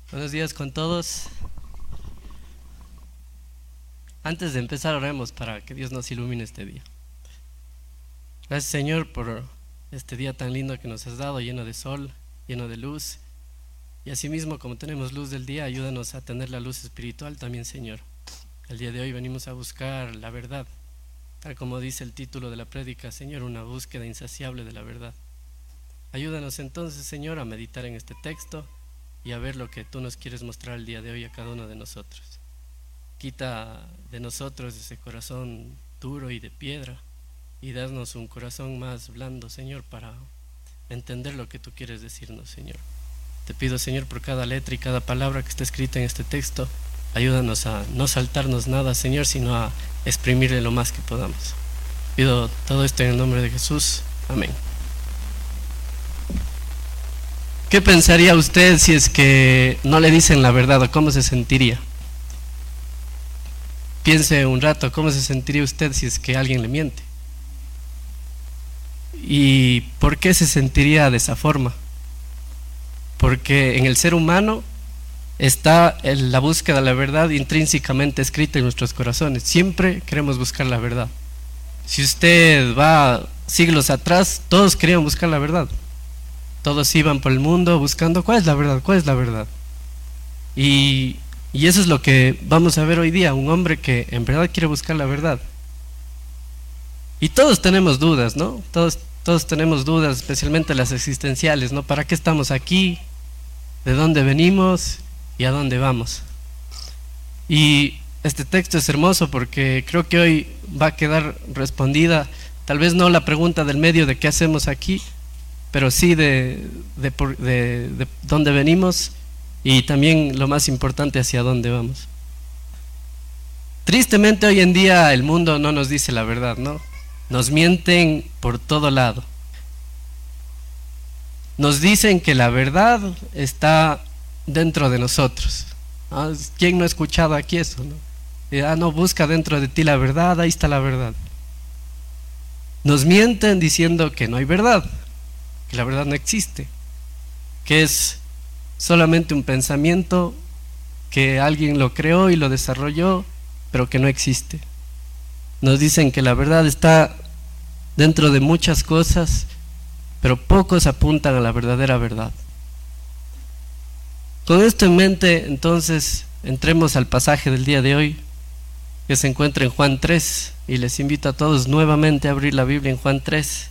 Buenos días con todos. Antes de empezar, oremos para que Dios nos ilumine este día. Gracias, Señor, por este día tan lindo que nos has dado, lleno de sol, lleno de luz. Y asimismo, como tenemos luz del día, ayúdanos a tener la luz espiritual también, Señor. El día de hoy venimos a buscar la verdad, tal como dice el título de la prédica, Señor, una búsqueda insaciable de la verdad. Ayúdanos entonces, Señor, a meditar en este texto y a ver lo que tú nos quieres mostrar el día de hoy a cada uno de nosotros. Quita de nosotros ese corazón duro y de piedra y danos un corazón más blando, Señor, para entender lo que tú quieres decirnos, Señor. Te pido, Señor, por cada letra y cada palabra que está escrita en este texto, ayúdanos a no saltarnos nada, Señor, sino a exprimirle lo más que podamos. Pido todo esto en el nombre de Jesús. Amén. ¿Qué pensaría usted si es que no le dicen la verdad, o cómo se sentiría? Piense un rato, ¿cómo se sentiría usted si es que alguien le miente? ¿Y por qué se sentiría de esa forma? Porque en el ser humano está la búsqueda de la verdad intrínsecamente escrita en nuestros corazones. Siempre queremos buscar la verdad. Si usted va siglos atrás, todos querían buscar la verdad. Todos iban por el mundo buscando cuál es la verdad, cuál es la verdad. Y eso es lo que vamos a ver hoy día, un hombre que en verdad quiere buscar la verdad. Y todos tenemos dudas, ¿no? Todos tenemos dudas, especialmente las existenciales, ¿no? ¿Para qué estamos aquí? ¿De dónde venimos? ¿Y a dónde vamos? Y este texto es hermoso porque creo que hoy va a quedar respondida, tal vez no la pregunta del medio de qué hacemos aquí, pero sí de dónde venimos y también lo más importante, hacia dónde vamos. Tristemente hoy en día el mundo no nos dice la verdad, ¿no? Nos mienten por todo lado. Nos dicen que la verdad está dentro de nosotros. ¿Quién no ha escuchado aquí eso, no? No, busca dentro de ti la verdad, ahí está la verdad. Nos mienten diciendo que no hay verdad, que la verdad no existe, que es solamente un pensamiento que alguien lo creó y lo desarrolló, pero que no existe. Nos dicen que la verdad está dentro de muchas cosas, pero pocos apuntan a la verdadera verdad. Con esto en mente, entonces, entremos al pasaje del día de hoy, que se encuentra en Juan 3, y les invito a todos nuevamente a abrir la Biblia en Juan 3.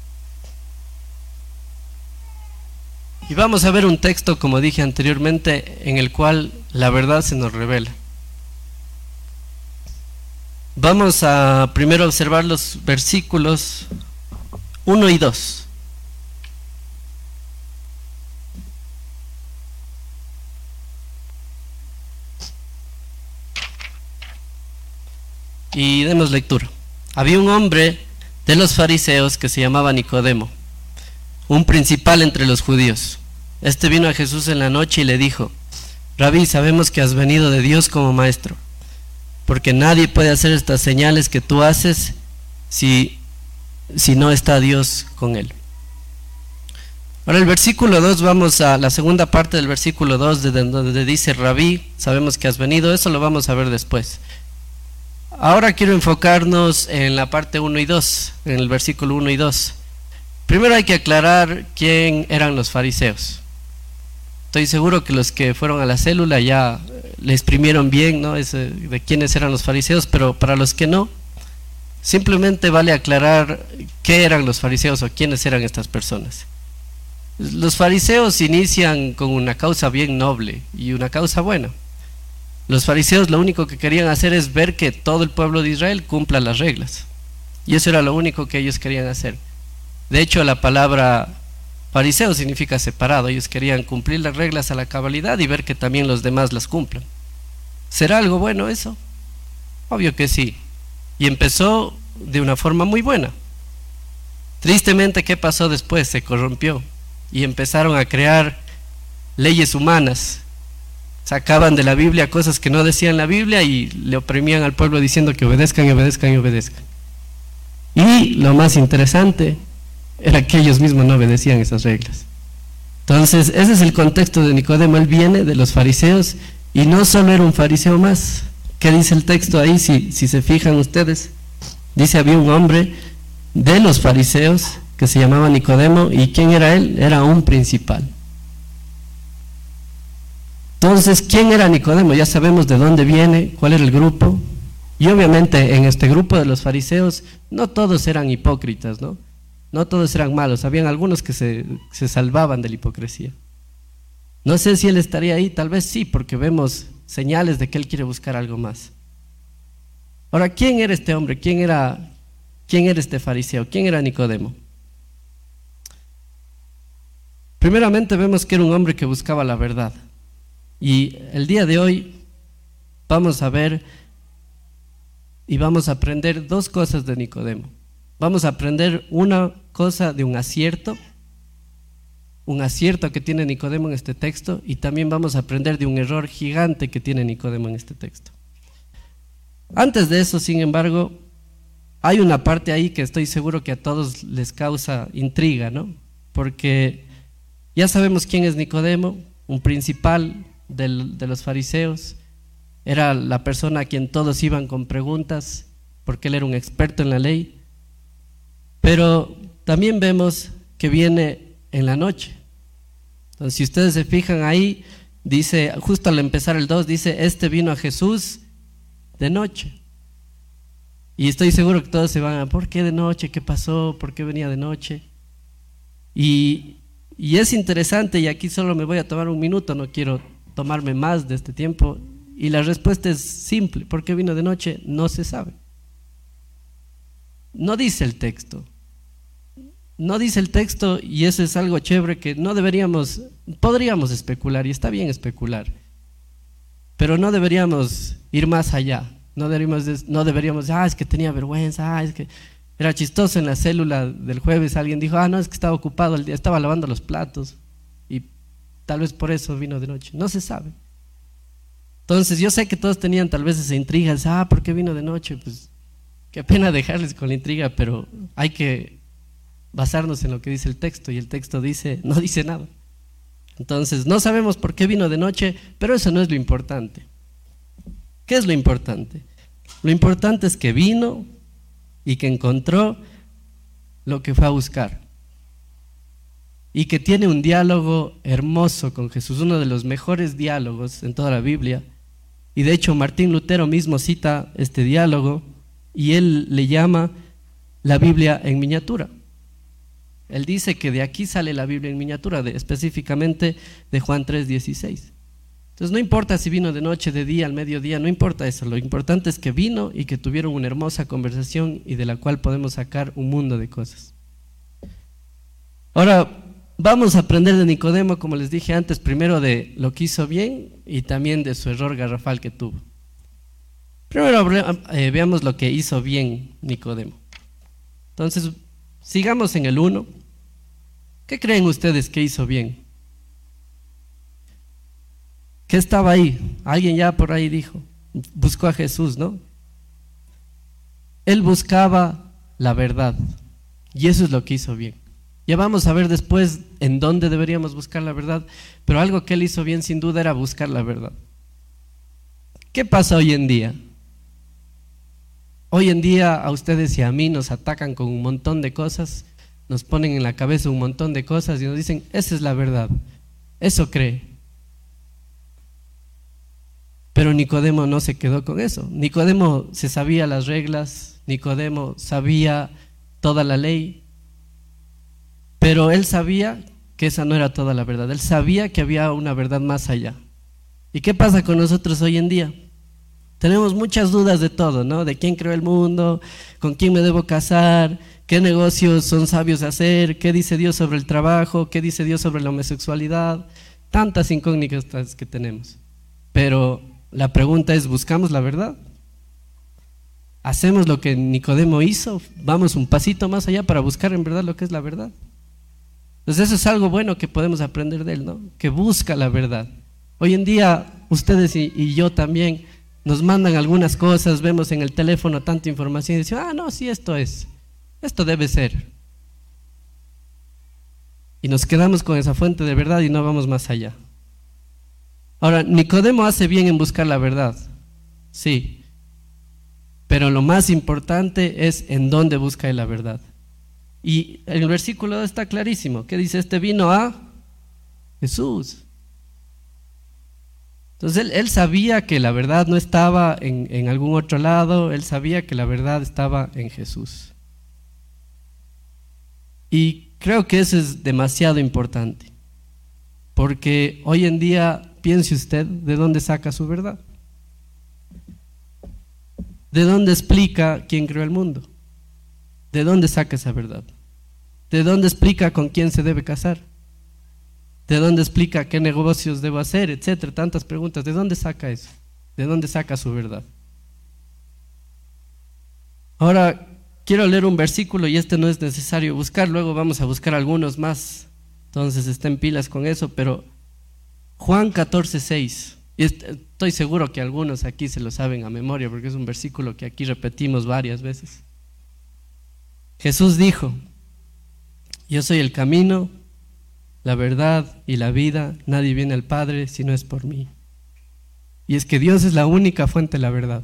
Y vamos a ver un texto, como dije anteriormente, en el cual la verdad se nos revela. Vamos a primero observar los versículos 1 y 2. Y demos lectura. Había un hombre de los fariseos que se llamaba Nicodemo, un principal entre los judíos. Este vino a Jesús en la noche y le dijo: Rabí, sabemos que has venido de Dios como maestro, porque nadie puede hacer estas señales que tú haces si no está Dios con él. Ahora el versículo 2, vamos a la segunda parte del versículo 2, donde dice Rabí, sabemos que has venido. Eso lo vamos a ver después. Ahora quiero enfocarnos en la parte 1 y 2, en el versículo 1 y 2. Primero hay que aclarar quién eran los fariseos. Estoy seguro que los que fueron a la célula ya le exprimieron bien, ¿no? De quiénes eran los fariseos, pero para los que no, simplemente vale aclarar qué eran los fariseos o quiénes eran estas personas. Los fariseos inician con una causa bien noble y una causa buena. Los fariseos lo único que querían hacer es ver que todo el pueblo de Israel cumpla las reglas. Y eso era lo único que ellos querían hacer. De hecho, la palabra fariseo significa separado. Ellos querían cumplir las reglas a la cabalidad y ver que también los demás las cumplan. ¿Será algo bueno eso? Obvio que sí. Y empezó de una forma muy buena. Tristemente, ¿qué pasó después? Se corrompió y empezaron a crear leyes humanas. Sacaban de la Biblia cosas que no decían la Biblia y le oprimían al pueblo diciendo que obedezcan y obedezcan y obedezcan. Y lo más interesante era que ellos mismos no obedecían esas reglas. Entonces, ese es el contexto de Nicodemo. Él viene de los fariseos y no solo era un fariseo más. ¿Qué dice el texto ahí? Si se fijan ustedes, dice: había un hombre de los fariseos que se llamaba Nicodemo. ¿Y quién era él? Era un principal. Entonces, ¿quién era Nicodemo? Ya sabemos de dónde viene, cuál era el grupo. Y obviamente en este grupo de los fariseos no todos eran hipócritas, ¿no? No todos eran malos, habían algunos que se salvaban de la hipocresía. No sé si él estaría ahí, tal vez sí, porque vemos señales de que él quiere buscar algo más. Ahora, ¿quién era este hombre? ¿Quién era este fariseo? ¿Quién era Nicodemo? Primeramente vemos que era un hombre que buscaba la verdad. Y el día de hoy vamos a ver y vamos a aprender dos cosas de Nicodemo. Vamos a aprender una cosa de un acierto que tiene Nicodemo en este texto, y también vamos a aprender de un error gigante que tiene Nicodemo en este texto. Antes de eso, sin embargo, hay una parte ahí que estoy seguro que a todos les causa intriga, ¿no? Porque ya sabemos quién es Nicodemo, un principal de los fariseos. Era la persona a quien todos iban con preguntas, porque él era un experto en la ley. Pero también vemos que viene en la noche. Entonces, si ustedes se fijan ahí, dice, justo al empezar el 2, dice: este vino a Jesús de noche. Y estoy seguro que todos se van a: ¿por qué de noche? ¿Qué pasó? ¿Por qué venía de noche? Y es interesante, y aquí solo me voy a tomar un minuto, no quiero tomarme más de este tiempo. Y la respuesta es simple: ¿por qué vino de noche? No se sabe. No dice el texto. No dice el texto, y eso es algo chévere que no podríamos especular, y está bien especular, pero no deberíamos ir más allá. No deberíamos, es que tenía vergüenza, es que era chistoso en la célula del jueves, alguien dijo, no, es que estaba ocupado el día, estaba lavando los platos, y tal vez por eso vino de noche. No se sabe. Entonces yo sé que todos tenían tal vez esa intriga, ¿por qué vino de noche? Pues qué pena dejarles con la intriga, pero hay que basarnos en lo que dice el texto, y el texto no dice nada. Entonces no sabemos por qué vino de noche, pero eso no es lo importante. ¿Qué es lo importante? Lo importante es que vino y que encontró lo que fue a buscar, y que tiene un diálogo hermoso con Jesús, uno de los mejores diálogos en toda la Biblia. Y de hecho Martín Lutero mismo cita este diálogo, y él le llama la Biblia en miniatura. Él dice que de aquí sale la Biblia en miniatura, específicamente de Juan 3:16. Entonces no importa si vino de noche, de día, al mediodía, no importa eso. Lo importante es que vino y que tuvieron una hermosa conversación, y de la cual podemos sacar un mundo de cosas. Ahora vamos a aprender de Nicodemo, como les dije antes, primero de lo que hizo bien y también de su error garrafal que tuvo. Primero veamos lo que hizo bien Nicodemo. Entonces, sigamos en el 1. ¿Qué creen ustedes que hizo bien? ¿Qué estaba ahí? Alguien ya por ahí dijo, buscó a Jesús, ¿no? Él buscaba la verdad, y eso es lo que hizo bien. Ya vamos a ver después en dónde deberíamos buscar la verdad, pero algo que él hizo bien sin duda era buscar la verdad. ¿Qué pasa hoy en día? Hoy en día a ustedes y a mí nos atacan con un montón de cosas, nos ponen en la cabeza un montón de cosas y nos dicen, esa es la verdad, eso cree. Pero Nicodemo no se quedó con eso. Nicodemo se sabía las reglas, Nicodemo sabía toda la ley, pero él sabía que esa no era toda la verdad. Él sabía que había una verdad más allá. ¿Y qué pasa con nosotros hoy en día? Tenemos muchas dudas de todo, ¿no? De quién creó el mundo, con quién me debo casar, qué negocios son sabios de hacer, qué dice Dios sobre el trabajo, qué dice Dios sobre la homosexualidad. Tantas incógnitas que tenemos. Pero la pregunta es, ¿buscamos la verdad? ¿Hacemos lo que Nicodemo hizo? ¿Vamos un pasito más allá para buscar en verdad lo que es la verdad? Entonces eso es algo bueno que podemos aprender de él, ¿no? Que busca la verdad. Hoy en día ustedes y yo también nos mandan algunas cosas, vemos en el teléfono tanta información y decimos, no, sí, esto debe ser. Y nos quedamos con esa fuente de verdad y no vamos más allá. Ahora, Nicodemo hace bien en buscar la verdad, sí, pero lo más importante es en dónde busca él la verdad. Y el versículo está clarísimo, que dice, este vino a Jesús. Entonces él sabía que la verdad no estaba en algún otro lado, él sabía que la verdad estaba en Jesús. Y creo que eso es demasiado importante, porque hoy en día, piense usted, ¿de dónde saca su verdad? ¿De dónde explica quién creó el mundo? ¿De dónde saca esa verdad? ¿De dónde explica con quién se debe casar? ¿De dónde explica qué negocios debo hacer? Etcétera, tantas preguntas. ¿De dónde saca eso? ¿De dónde saca su verdad? Ahora, quiero leer un versículo y no es necesario buscar, luego vamos a buscar algunos más. Entonces estén pilas con eso, pero Juan 14:6. Y estoy seguro que algunos aquí se lo saben a memoria porque es un versículo que aquí repetimos varias veces. Jesús dijo, yo soy el camino, la verdad y la vida, nadie viene al Padre si no es por mí. Y es que Dios es la única fuente de la verdad.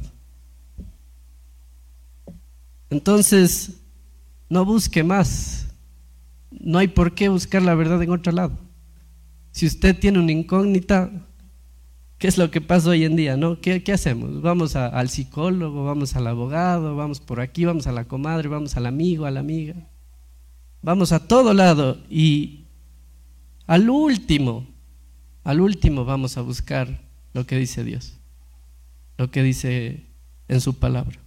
Entonces, no busque más. No hay por qué buscar la verdad en otro lado. Si usted tiene una incógnita, ¿qué es lo que pasa hoy en día, no? ¿Qué hacemos? Vamos al psicólogo, vamos al abogado, vamos por aquí, vamos a la comadre, vamos al amigo, a la amiga. Vamos a todo lado y al último vamos a buscar lo que dice Dios, lo que dice en su palabra.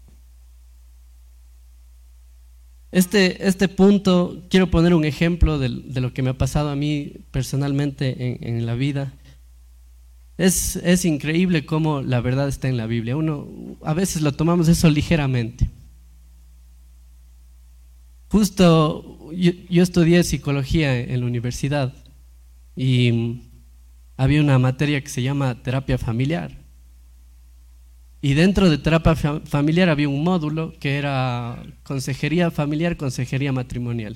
Este punto, quiero poner un ejemplo de lo que me ha pasado a mí personalmente en la vida. Es increíble cómo la verdad está en la Biblia. Uno a veces lo tomamos eso ligeramente. Justo yo estudié psicología en la universidad y había una materia que se llama terapia familiar. Y dentro de terapia familiar había un módulo que era consejería familiar, consejería matrimonial.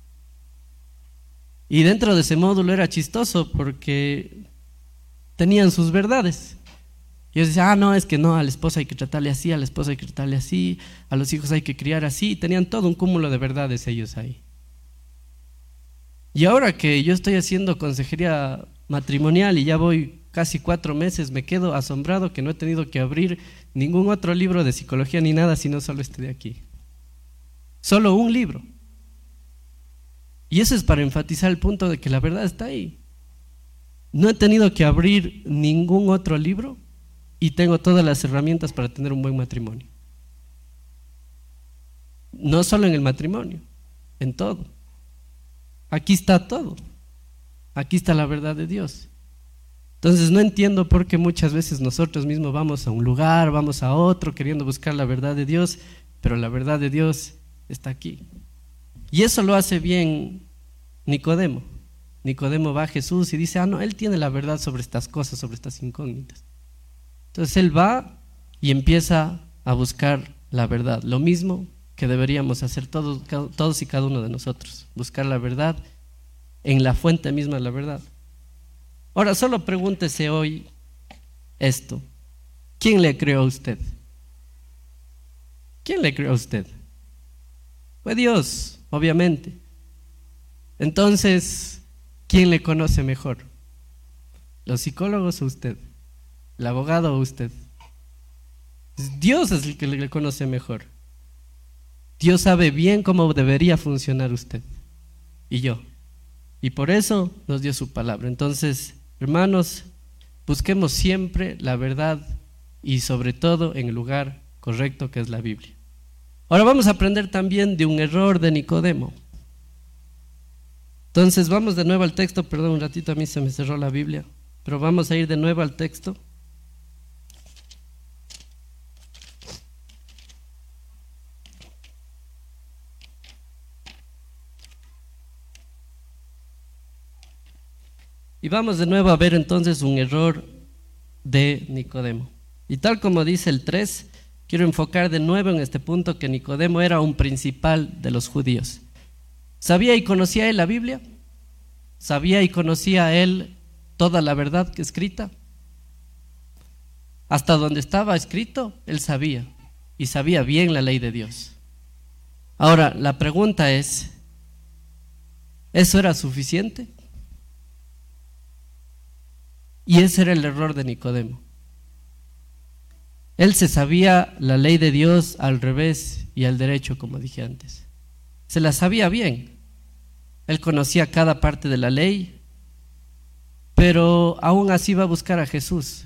Y dentro de ese módulo era chistoso porque tenían sus verdades. Y yo decía, no, es que no, a la esposa hay que tratarle así, a la esposa hay que tratarle así, a los hijos hay que criar así. Tenían todo un cúmulo de verdades ellos ahí. Y ahora que yo estoy haciendo consejería matrimonial y ya voy casi 4 meses, me quedo asombrado que no he tenido que abrir ningún otro libro de psicología ni nada, sino solo este de aquí. Solo un libro. Y eso es para enfatizar el punto de que la verdad está ahí. No he tenido que abrir ningún otro libro y tengo todas las herramientas para tener un buen matrimonio. No solo en el matrimonio, en todo. Aquí está todo. Aquí está la verdad de Dios. Entonces no entiendo por qué muchas veces nosotros mismos vamos a un lugar, vamos a otro queriendo buscar la verdad de Dios, pero la verdad de Dios está aquí. Y eso lo hace bien Nicodemo. Nicodemo va a Jesús y dice, no, él tiene la verdad sobre estas cosas, sobre estas incógnitas. Entonces él va y empieza a buscar la verdad, lo mismo que deberíamos hacer todos y cada uno de nosotros, buscar la verdad en la fuente misma de la verdad. Ahora solo pregúntese hoy esto, ¿quién le creó a usted? ¿Quién le creó a usted? Fue Dios, obviamente. Entonces, ¿quién le conoce mejor? ¿Los psicólogos o usted? ¿El abogado o usted? Dios es el que le conoce mejor. Dios sabe bien cómo debería funcionar usted y yo. Y por eso nos dio su palabra. Entonces, hermanos, busquemos siempre la verdad y sobre todo en el lugar correcto que es la Biblia. Ahora vamos a aprender también de un error de Nicodemo. Entonces vamos de nuevo al texto, perdón un ratito, a mí se me cerró la Biblia, pero vamos a ir de nuevo al texto. Y vamos de nuevo a ver entonces un error de Nicodemo. Y tal como dice el 3, quiero enfocar de nuevo en este punto que Nicodemo era un principal de los judíos. ¿Sabía y conocía él la Biblia? ¿Sabía y conocía él toda la verdad que escrita? Hasta donde estaba escrito, él sabía, y sabía bien la ley de Dios. Ahora, la pregunta es, ¿eso era suficiente? Y ese era el error de Nicodemo. Él se sabía la ley de Dios al revés y al derecho, como dije antes. Se la sabía bien. Él conocía cada parte de la ley, pero aún así va a buscar a Jesús.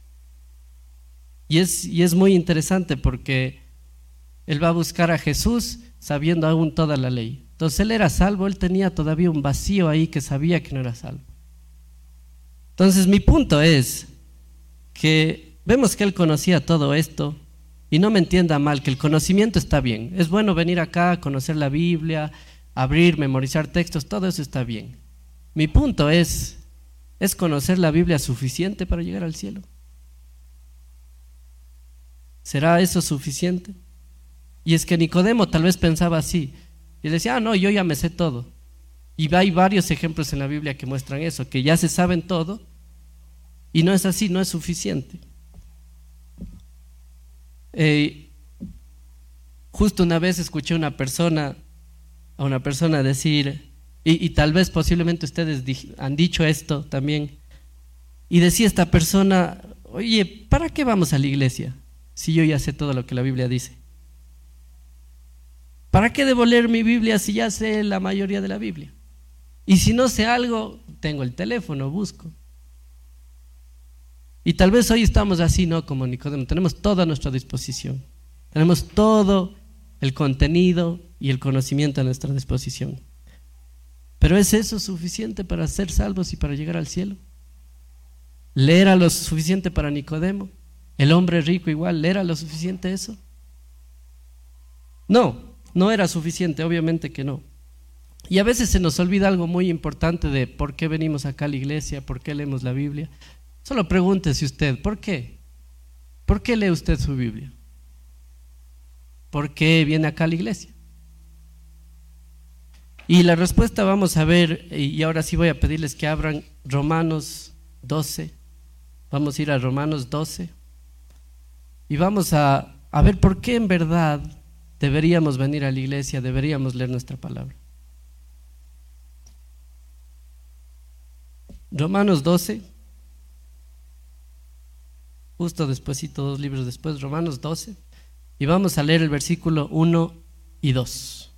Y es muy interesante porque él va a buscar a Jesús sabiendo aún toda la ley. Entonces él era salvo, él tenía todavía un vacío ahí que sabía que no era salvo. Entonces mi punto es que vemos que él conocía todo esto, y no me entienda mal, que el conocimiento está bien. Es bueno venir acá, conocer la Biblia, abrir, memorizar textos, todo eso está bien. Mi punto ¿es conocer la Biblia suficiente para llegar al cielo? ¿Será eso suficiente? Y es que Nicodemo tal vez pensaba así, y decía, no, yo ya me sé todo. Y hay varios ejemplos en la Biblia que muestran eso, que ya se saben todo, y no es así, no es suficiente. Justo una vez escuché a una persona decir, y tal vez posiblemente ustedes han dicho esto también, y decía esta persona, oye, ¿para qué vamos a la iglesia si yo ya sé todo lo que la Biblia dice? ¿Para qué debo leer mi Biblia si ya sé la mayoría de la Biblia? Y si no sé algo, tengo el teléfono, busco. Y tal vez hoy estamos así, ¿no? Como Nicodemo, tenemos todo a nuestra disposición. Tenemos todo el contenido y el conocimiento a nuestra disposición. Pero ¿es eso suficiente para ser salvos y para llegar al cielo? ¿Le era lo suficiente para Nicodemo? ¿El hombre rico igual, le era lo suficiente eso? No era suficiente, obviamente que no. Y a veces se nos olvida algo muy importante de por qué venimos acá a la iglesia, por qué leemos la Biblia. Solo pregúntese usted, ¿por qué? ¿Por qué lee usted su Biblia? ¿Por qué viene acá a la iglesia? Y la respuesta vamos a ver, y ahora sí voy a pedirles que abran Romanos 12. Vamos a ir a Romanos 12 y vamos a ver por qué en verdad deberíamos venir a la iglesia, deberíamos leer nuestra palabra. Romanos 12, justo despuesito, 2 libros después, Romanos 12, y vamos a leer el versículo 1 y 2.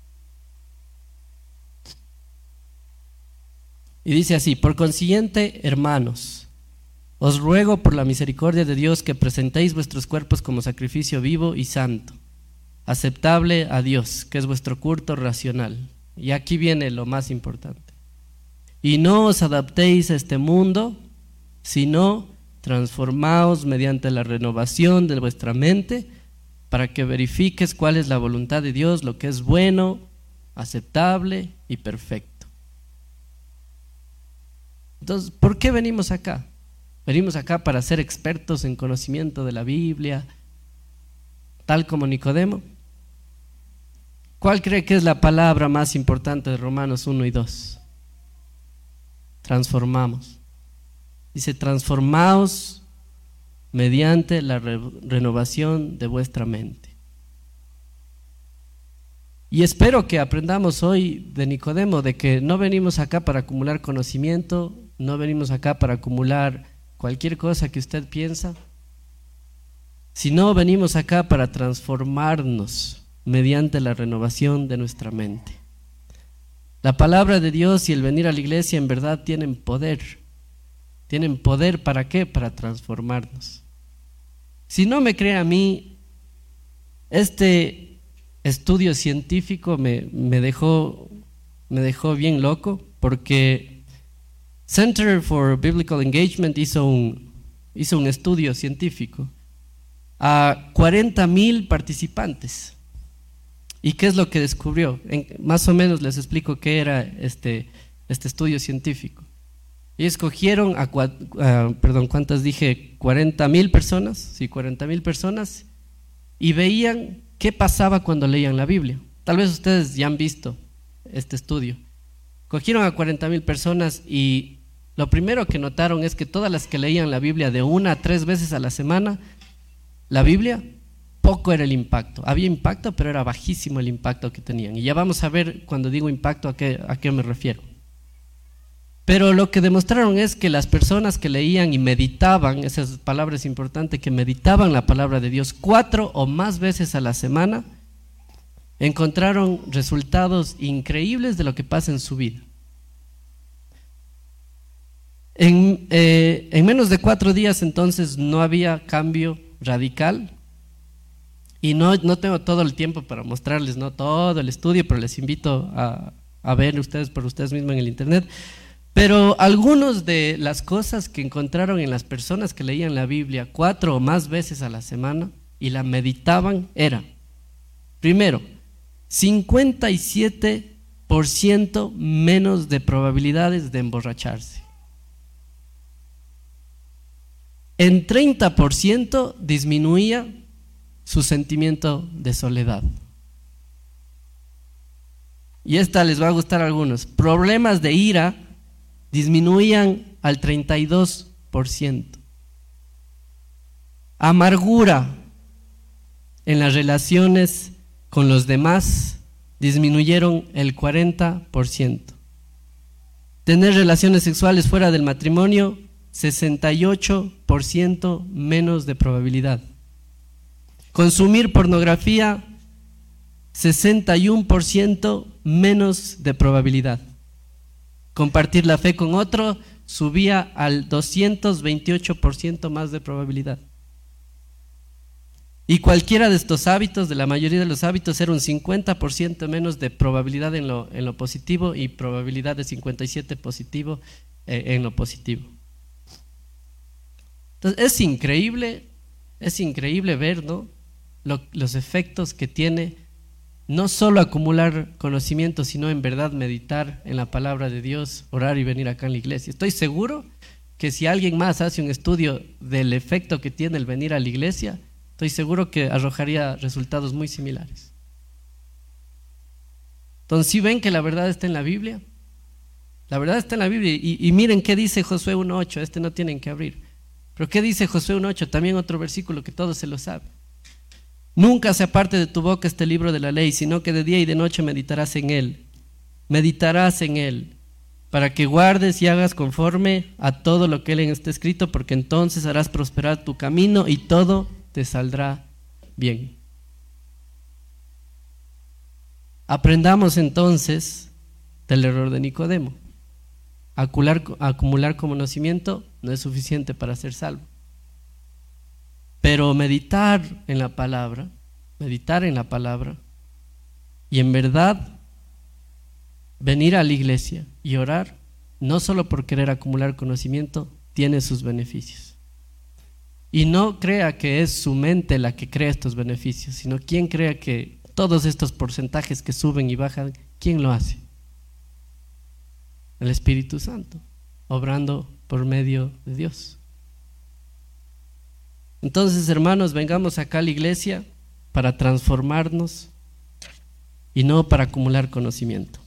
Y dice así: por consiguiente, hermanos, os ruego por la misericordia de Dios que presentéis vuestros cuerpos como sacrificio vivo y santo, aceptable a Dios, que es vuestro culto racional. Y aquí viene lo más importante. Y no os adaptéis a este mundo, sino transformaos mediante la renovación de vuestra mente, para que verifiques cuál es la voluntad de Dios, lo que es bueno, aceptable y perfecto. Entonces, ¿por qué venimos acá? Venimos acá para ser expertos en conocimiento de la Biblia, tal como Nicodemo. ¿Cuál cree que es la palabra más importante de Romanos 1 y 2? Transformamos. Dice: transformaos mediante la renovación de vuestra mente. Y espero que aprendamos hoy de Nicodemo, de que no venimos acá para acumular conocimiento, no venimos acá para acumular cualquier cosa que usted piensa, sino venimos acá para transformarnos mediante la renovación de nuestra mente. La palabra de Dios y el venir a la iglesia en verdad tienen poder. ¿Tienen poder para qué? Para transformarnos. Si no me cree a mí, este estudio científico me dejó bien loco, porque Center for Biblical Engagement hizo un estudio científico a 40,000 participantes. ¿Y qué es lo que descubrió? Más o menos les explico qué era este estudio científico. Y escogieron ¿cuántas dije? 40,000 personas, sí, 40,000 personas, y veían qué pasaba cuando leían la Biblia. Tal vez ustedes ya han visto este estudio. Cogieron a 40,000 personas y lo primero que notaron es que todas las que leían la Biblia de 1 a 3 veces a la semana, la Biblia, poco era el impacto. Había impacto, pero era bajísimo el impacto que tenían. Y ya vamos a ver cuando digo impacto a qué me refiero. Pero lo que demostraron es que las personas que leían y meditaban, esa palabra es importante, que meditaban la palabra de Dios 4 o más veces a la semana, encontraron resultados increíbles de lo que pasa en su vida. En menos de 4 días entonces no había cambio radical. Y no tengo todo el tiempo para mostrarles, no todo el estudio, pero les invito a ver ustedes por ustedes mismos en el internet. Pero algunas de las cosas que encontraron en las personas que leían la Biblia 4 o más veces a la semana y la meditaban era, primero, 57% menos de probabilidades de emborracharse. En 30% disminuía su sentimiento de soledad. Y esta les va a gustar a algunos. Problemas de ira disminuían al 32%. Amargura en las relaciones con los demás disminuyeron el 40%. Tener relaciones sexuales fuera del matrimonio, 68% menos de probabilidad. Consumir pornografía, 61% menos de probabilidad. Compartir la fe con otro subía al 228% más de probabilidad. Y cualquiera de estos hábitos, de la mayoría de los hábitos, era un 50% menos de probabilidad en lo positivo y probabilidad de 57% positivo en lo positivo. Entonces es increíble ver, ¿no?, los efectos que tiene no solo acumular conocimiento, sino en verdad meditar en la palabra de Dios, orar y venir acá en la iglesia. Estoy seguro que si alguien más hace un estudio del efecto que tiene el venir a la iglesia, estoy seguro que arrojaría resultados muy similares. Entonces, ¿sí ven que la verdad está en la Biblia? La verdad está en la Biblia. Y miren qué dice Josué 1:8, este no tienen que abrir. Pero ¿qué dice Josué 1:8? También otro versículo que todos se lo saben. Nunca se aparte de tu boca este libro de la ley, sino que de día y de noche meditarás en él, para que guardes y hagas conforme a todo lo que en él está escrito, porque entonces harás prosperar tu camino y todo te saldrá bien. Aprendamos entonces del error de Nicodemo. Acumular conocimiento no es suficiente para ser salvo. Pero meditar en la palabra y en verdad venir a la iglesia y orar, no solo por querer acumular conocimiento, tiene sus beneficios. Y no crea que es su mente la que crea estos beneficios, sino quien crea que todos estos porcentajes que suben y bajan, ¿quién lo hace? El Espíritu Santo, obrando por medio de Dios. Entonces, hermanos, vengamos acá a la iglesia para transformarnos y no para acumular conocimiento.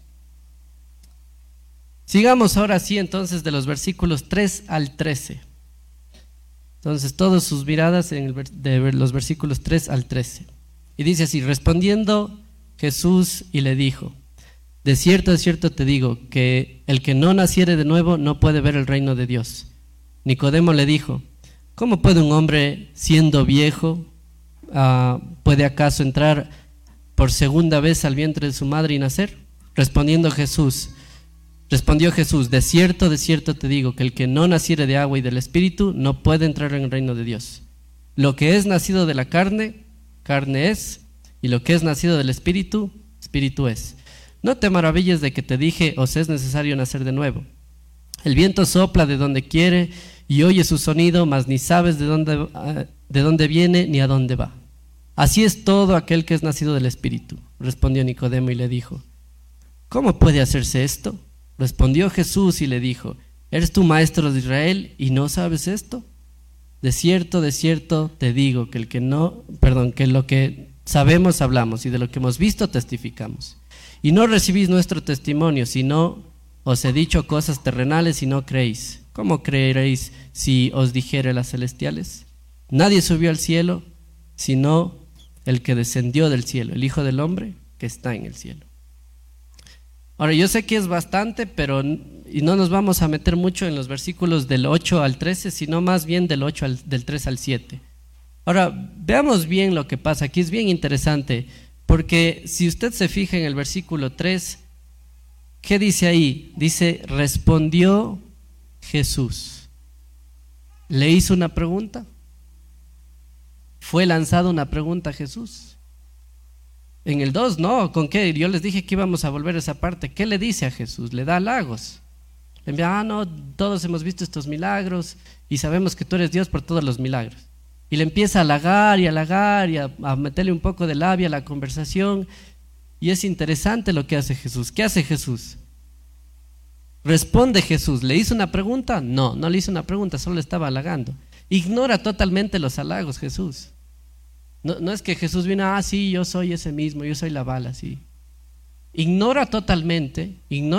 Sigamos ahora sí entonces de los versículos 3 al 13. Entonces, todas sus miradas de los versículos 3 al 13. Y dice así: respondiendo Jesús y le dijo: de cierto te digo, que el que no naciere de nuevo no puede ver el reino de Dios. Nicodemo le dijo: ¿cómo puede un hombre siendo viejo, puede acaso entrar por segunda vez al vientre de su madre y nacer? Respondió Jesús: de cierto te digo, que el que no naciere de agua y del Espíritu no puede entrar en el reino de Dios. Lo que es nacido de la carne, carne es, y lo que es nacido del Espíritu, Espíritu es. No te maravilles de que te dije, os es necesario nacer de nuevo. El viento sopla de donde quiere y oye su sonido, mas ni sabes de dónde viene ni a dónde va. Así es todo aquel que es nacido del Espíritu. Respondió Nicodemo y le dijo: ¿cómo puede hacerse esto? Respondió Jesús y le dijo: ¿eres tú maestro de Israel y no sabes esto? De cierto te digo que que lo que sabemos hablamos y de lo que hemos visto testificamos. Y no recibís nuestro testimonio, sino os he dicho cosas terrenales y no creéis. ¿Cómo creeréis si os dijere las celestiales? Nadie subió al cielo, sino el que descendió del cielo, el Hijo del Hombre que está en el cielo. Ahora, yo sé que es bastante, pero y no nos vamos a meter mucho en los versículos del 8 al 13, sino más bien del 3 al 7. Ahora, veamos bien lo que pasa. Aquí es bien interesante, porque si usted se fija en el versículo 3, ¿qué dice ahí? Dice, respondió Jesús. ¿Le hizo una pregunta? ¿Fue lanzada una pregunta a Jesús? En el 2, no, ¿con qué? Yo les dije que íbamos a volver a esa parte. ¿Qué le dice a Jesús? Le da halagos. Le envía, no, todos hemos visto estos milagros y sabemos que tú eres Dios por todos los milagros. Y le empieza a halagar y a meterle un poco de labia a la conversación. Y es interesante lo que hace Jesús. ¿Qué hace Jesús? Responde Jesús. ¿Le hizo una pregunta? No, no le hizo una pregunta, solo le estaba halagando. Ignora totalmente los halagos Jesús. No es que Jesús vino, sí, yo soy ese mismo, yo soy la bala, sí. Ignora totalmente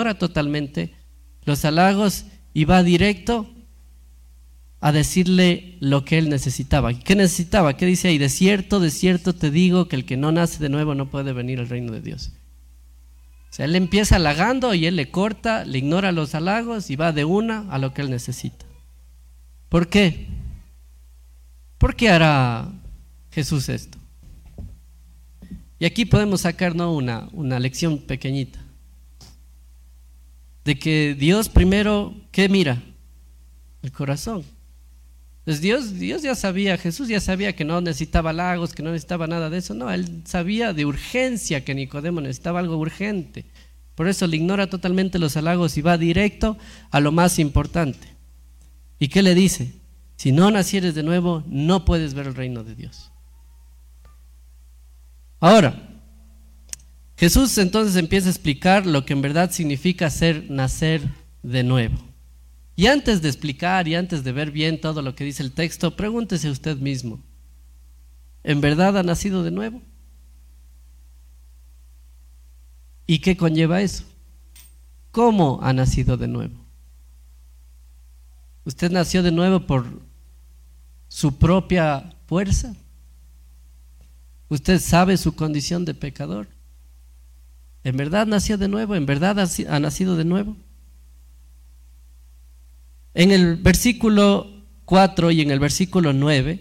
los halagos y va directo a decirle lo que él necesitaba. ¿Qué necesitaba? ¿Qué dice ahí? De cierto te digo que el que no nace de nuevo no puede venir al reino de Dios. O sea, él empieza halagando y él le corta, le ignora los halagos y va de una a lo que él necesita. ¿Por qué? ¿Por qué hará Jesús esto? Y aquí podemos sacar una lección pequeñita. De que Dios primero, ¿qué mira? El corazón. Entonces Dios ya sabía, Jesús ya sabía que no necesitaba halagos, que no necesitaba nada de eso. No, él sabía de urgencia que Nicodemo necesitaba algo urgente. Por eso le ignora totalmente los halagos y va directo a lo más importante. ¿Y qué le dice? Si no nacieres de nuevo, no puedes ver el reino de Dios. Ahora, Jesús entonces empieza a explicar lo que en verdad significa nacer de nuevo. Y antes de explicar y antes de ver bien todo lo que dice el texto, pregúntese usted mismo, ¿en verdad ha nacido de nuevo? ¿Y qué conlleva eso? ¿Cómo ha nacido de nuevo? ¿Usted nació de nuevo por su propia fuerza? ¿Usted sabe su condición de pecador? ¿En verdad nació de nuevo? ¿En verdad ha nacido de nuevo? En el versículo 4 y en el versículo 9,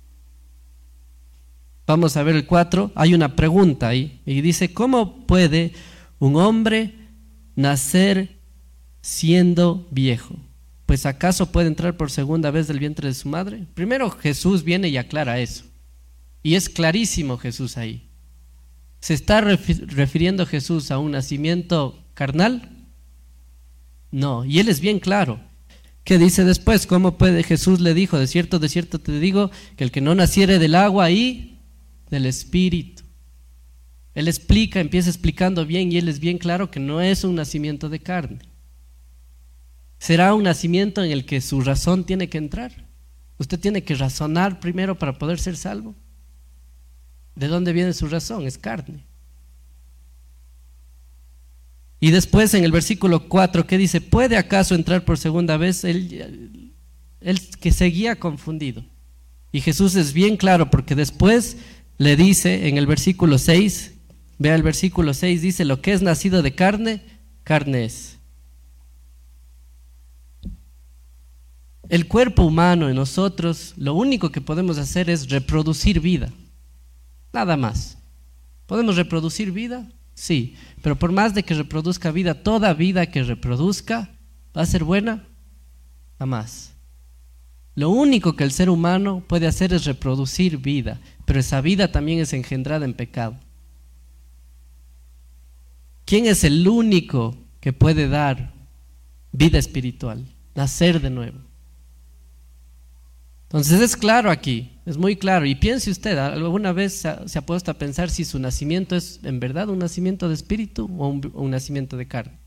vamos a ver el 4, hay una pregunta ahí y dice, ¿cómo puede un hombre nacer siendo viejo? Pues ¿acaso puede entrar por segunda vez del vientre de su madre? Primero Jesús viene y aclara eso. Y es clarísimo Jesús ahí. ¿Se está refiriendo Jesús a un nacimiento carnal? No, y él es bien claro. ¿Qué dice después? ¿Cómo puede? Jesús le dijo, de cierto te digo, que el que no naciere del agua y del Espíritu. Él explica, empieza explicando bien y él es bien claro que no es un nacimiento de carne. Será un nacimiento en el que su razón tiene que entrar. Usted tiene que razonar primero para poder ser salvo. ¿De dónde viene su razón? Es carne. Y después en el versículo 4, ¿qué dice? ¿Puede acaso entrar por segunda vez? Él que seguía confundido. Y Jesús es bien claro porque después le dice en el versículo 6, vea el versículo 6, dice, lo que es nacido de carne, carne es. El cuerpo humano en nosotros, lo único que podemos hacer es reproducir vida. Nada más. ¿Podemos reproducir vida? Sí, pero por más de que reproduzca vida, toda vida que reproduzca, ¿va a ser buena? Jamás. Lo único que el ser humano puede hacer es reproducir vida, pero esa vida también es engendrada en pecado. ¿Quién es el único que puede dar vida espiritual? Nacer de nuevo. Entonces es claro aquí, es muy claro. Y piense usted, ¿alguna vez se ha puesto a pensar si su nacimiento es en verdad un nacimiento de espíritu o un nacimiento de carne?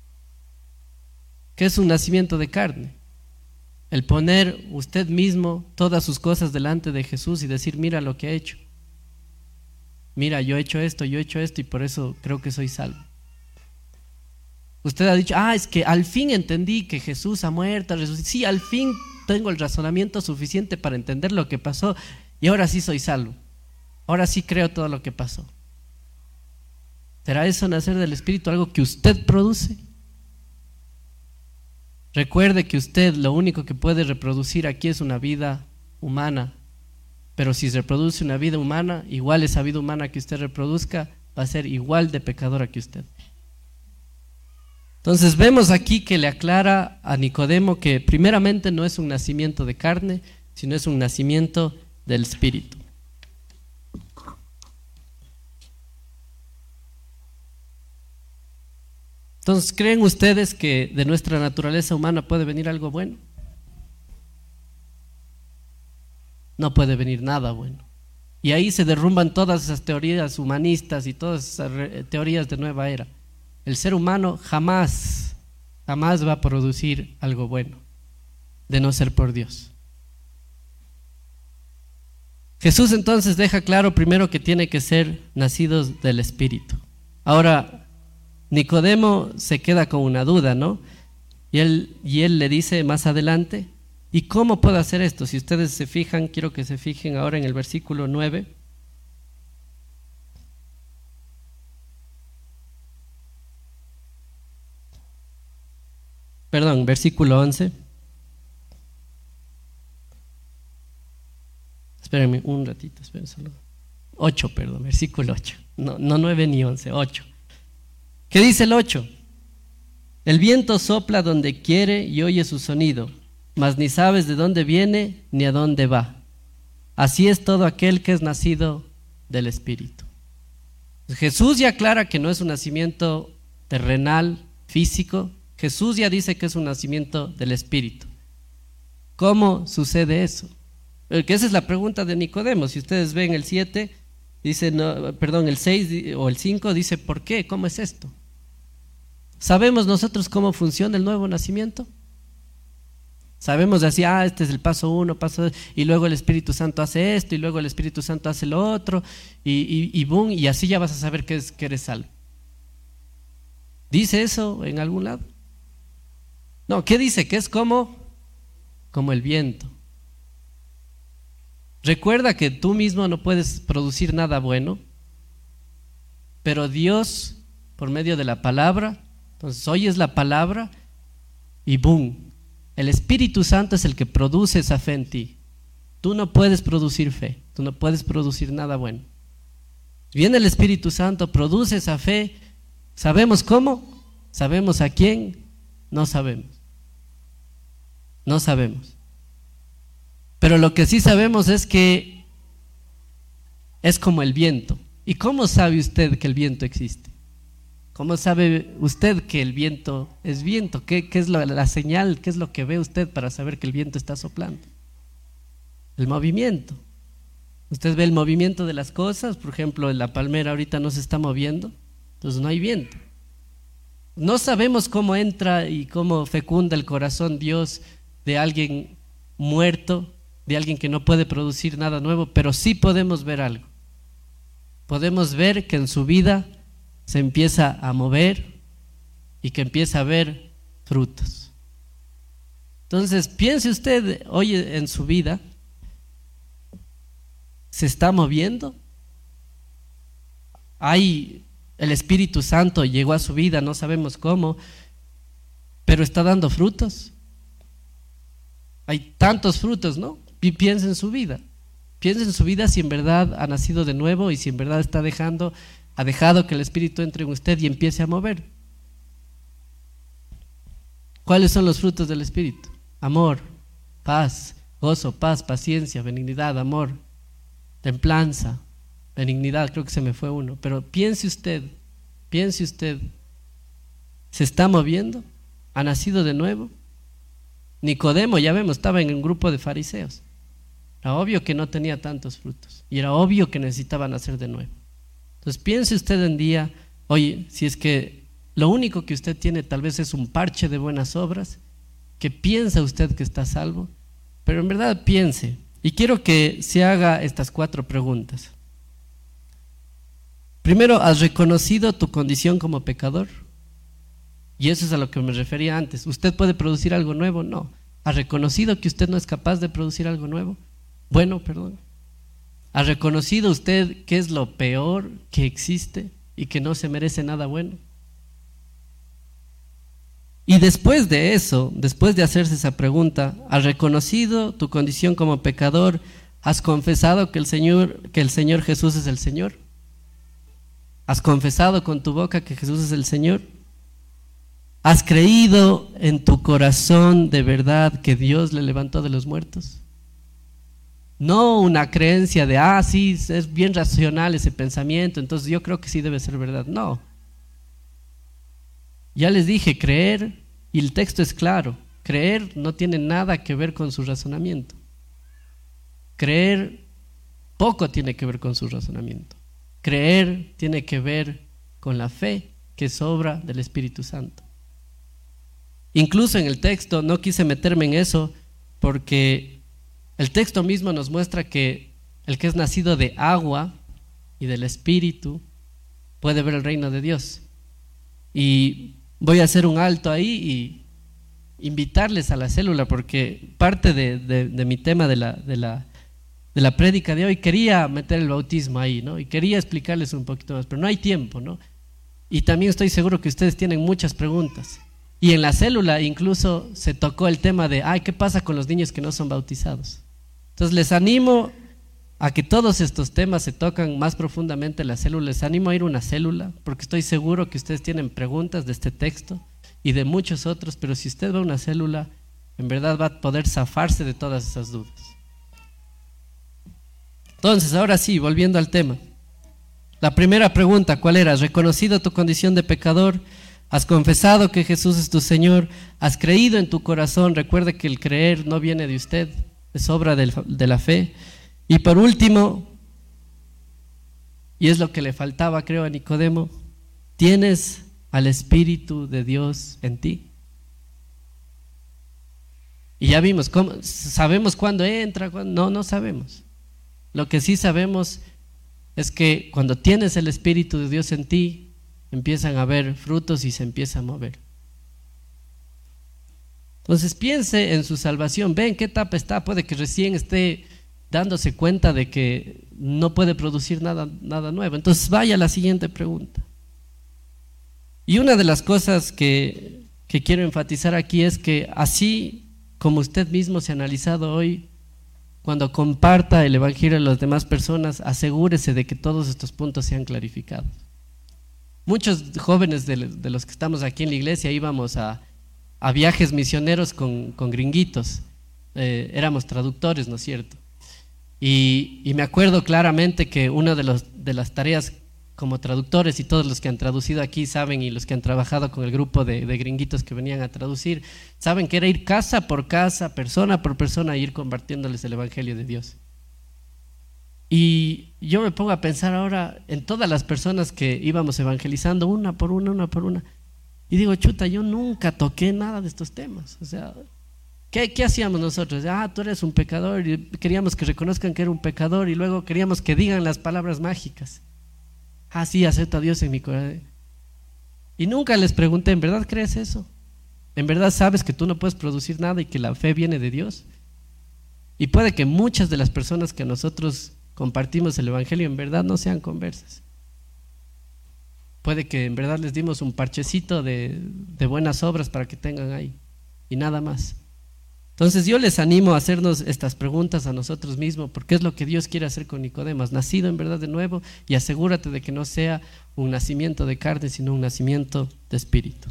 ¿Qué es un nacimiento de carne? El poner usted mismo todas sus cosas delante de Jesús y decir, mira lo que he hecho. Mira, yo he hecho esto y por eso creo que soy salvo. Usted ha dicho, es que al fin entendí que Jesús ha muerto, resucitado. Sí, al fin tengo el razonamiento suficiente para entender lo que pasó y ahora sí soy salvo. Ahora sí creo todo lo que pasó. ¿Será eso nacer del Espíritu algo que usted produce? Recuerde que usted lo único que puede reproducir aquí es una vida humana. Pero si reproduce una vida humana, igual esa vida humana que usted reproduzca va a ser igual de pecadora que usted. Entonces vemos aquí que le aclara a Nicodemo que primeramente no es un nacimiento de carne, sino es un nacimiento del Espíritu. Entonces, ¿creen ustedes que de nuestra naturaleza humana puede venir algo bueno? No puede venir nada bueno. Y ahí se derrumban todas esas teorías humanistas y todas esas teorías de nueva era. El ser humano jamás va a producir algo bueno, de no ser por Dios. Jesús entonces deja claro primero que tiene que ser nacidos del Espíritu. Ahora, Nicodemo se queda con una duda, ¿no? Y él le dice más adelante, ¿y cómo puedo hacer esto? Si ustedes se fijan, quiero que se fijen ahora en el versículo 9. Perdón, versículo 11. Espérenme un ratito, espérenme solo. 8, perdón, versículo 8. No 9 ni 11, 8. ¿Qué dice el 8? El viento sopla donde quiere y oye su sonido, mas ni sabes de dónde viene ni a dónde va. Así es todo aquel que es nacido del Espíritu. Jesús ya aclara que no es un nacimiento terrenal, físico. Jesús ya dice que es un nacimiento del Espíritu. ¿Cómo sucede eso? Porque esa es la pregunta de Nicodemo. Si ustedes ven el 7, dice, el 6 o el 5 dice, ¿por qué? ¿Cómo es esto? ¿Sabemos nosotros cómo funciona el nuevo nacimiento? Sabemos así, este es el paso 1, paso 2, y luego el Espíritu Santo hace esto, y luego el Espíritu Santo hace lo otro, y boom, y así ya vas a saber que eres salvo. ¿Dice eso en algún lado? No, ¿qué dice? Que es como el viento. Recuerda que tú mismo no puedes producir nada bueno, pero Dios, por medio de la palabra, entonces oyes la palabra y boom, el Espíritu Santo es el que produce esa fe en ti. Tú no puedes producir fe, tú no puedes producir nada bueno. Viene el Espíritu Santo, produce esa fe. ¿Sabemos cómo? ¿Sabemos a quién? No sabemos. No sabemos. Pero lo que sí sabemos es que es como el viento. ¿Y cómo sabe usted que el viento existe? ¿Cómo sabe usted que el viento es viento? ¿Qué es la señal? ¿Qué es lo que ve usted para saber que el viento está soplando? El movimiento. Usted ve el movimiento de las cosas. Por ejemplo, la palmera ahorita no se está moviendo, entonces no hay viento. No sabemos cómo entra y cómo fecunda el corazón Dios de alguien muerto, de alguien que no puede producir nada nuevo, pero sí podemos ver algo. Podemos ver que en su vida se empieza a mover y que empieza a ver frutos. Entonces, piense usted hoy en su vida, ¿se está moviendo? El Espíritu Santo llegó a su vida, no sabemos cómo, pero está dando frutos. Hay tantos frutos, ¿no? Y piensa en su vida. Piensa en su vida si en verdad ha nacido de nuevo y si en verdad ha dejado que el Espíritu entre en usted y empiece a mover. ¿Cuáles son los frutos del Espíritu? Amor, paz, gozo, paz, paciencia, benignidad, amor, templanza, benignidad, creo que se me fue uno. Pero piense usted, ¿se está moviendo? ¿Ha nacido de nuevo? Nicodemo, ya vemos, estaba en un grupo de fariseos. Era obvio que no tenía tantos frutos y era obvio que necesitaba nacer de nuevo. Entonces piense usted en día, oye, si es que lo único que usted tiene tal vez es un parche de buenas obras, que piensa usted que está salvo, pero en verdad piense. Y quiero que se haga estas 4 preguntas. Primero, ¿has reconocido tu condición como pecador? Y eso es a lo que me refería antes. ¿Usted puede producir algo nuevo? No. ¿Ha reconocido que usted no es capaz de producir algo nuevo? Bueno, perdón. ¿Ha reconocido usted qué es lo peor que existe y que no se merece nada bueno? Y después de eso, después de hacerse esa pregunta, ¿has reconocido tu condición como pecador? ¿Has confesado que el Señor Jesús es el Señor? ¿Has confesado con tu boca que Jesús es el Señor? ¿Has creído en tu corazón de verdad que Dios le levantó de los muertos? No una creencia de, sí, es bien racional ese pensamiento, entonces yo creo que sí debe ser verdad. No. Ya les dije, creer, y el texto es claro, creer no tiene nada que ver con su razonamiento. Creer poco tiene que ver con su razonamiento. Creer tiene que ver con la fe que es obra del Espíritu Santo. Incluso en el texto, no quise meterme en eso porque el texto mismo nos muestra que el que es nacido de agua y del Espíritu puede ver el reino de Dios. Y voy a hacer un alto ahí y invitarles a la célula, porque parte de mi tema de la prédica de hoy quería meter el bautismo ahí, ¿no? Y quería explicarles un poquito más, pero no hay tiempo, ¿no? Y también estoy seguro que ustedes tienen muchas preguntas. Y en la célula incluso se tocó el tema de, ¿qué pasa con los niños que no son bautizados? Entonces les animo a que todos estos temas se tocan más profundamente en la célula. Les animo a ir a una célula, porque estoy seguro que ustedes tienen preguntas de este texto y de muchos otros, pero si usted va a una célula, en verdad va a poder zafarse de todas esas dudas. Entonces, ahora sí, volviendo al tema. La primera pregunta, ¿cuál era? ¿Has reconocido tu condición de pecador? ¿Has confesado que Jesús es tu Señor? ¿Has creído en tu corazón? Recuerde que el creer no viene de usted, es obra de la fe. Y por último, y es lo que le faltaba creo a Nicodemo, ¿tienes al Espíritu de Dios en ti? Y ya vimos, ¿sabemos cuándo entra? No sabemos. Lo que sí sabemos es que cuando tienes el Espíritu de Dios en ti, empiezan a haber frutos y se empieza a mover. Entonces piense en su salvación, ve en qué etapa está, puede que recién esté dándose cuenta de que no puede producir nada nuevo. Entonces vaya a la siguiente pregunta. Y una de las cosas que quiero enfatizar aquí es que así como usted mismo se ha analizado hoy, cuando comparta el Evangelio a las demás personas, asegúrese de que todos estos puntos sean clarificados. Muchos jóvenes de los que estamos aquí en la iglesia íbamos a viajes misioneros con gringuitos, éramos traductores, ¿no es cierto? Y me acuerdo claramente que una de las tareas como traductores, y todos los que han traducido aquí saben, y los que han trabajado con el grupo de gringuitos que venían a traducir, saben que era ir casa por casa, persona por persona, e ir compartiéndoles el Evangelio de Dios. Y yo me pongo a pensar ahora en todas las personas que íbamos evangelizando una por una, y digo, chuta, yo nunca toqué nada de estos temas. O sea, ¿qué hacíamos nosotros? Tú eres un pecador, y queríamos que reconozcan que era un pecador, y luego queríamos que digan las palabras mágicas. Sí, acepto a Dios en mi corazón. Y nunca les pregunté, ¿en verdad crees eso? ¿En verdad sabes que tú no puedes producir nada y que la fe viene de Dios? Y puede que muchas de las personas que nosotros compartimos el Evangelio en verdad no sean conversas. Puede que en verdad les dimos un parchecito de buenas obras para que tengan ahí y nada más. Entonces yo les animo a hacernos estas preguntas a nosotros mismos, porque es lo que Dios quiere hacer con Nicodemo. Has nacido en verdad de nuevo, y asegúrate de que no sea un nacimiento de carne, sino un nacimiento de espíritu.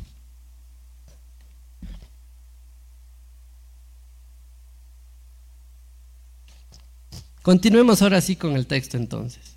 Continuemos ahora sí con el texto entonces.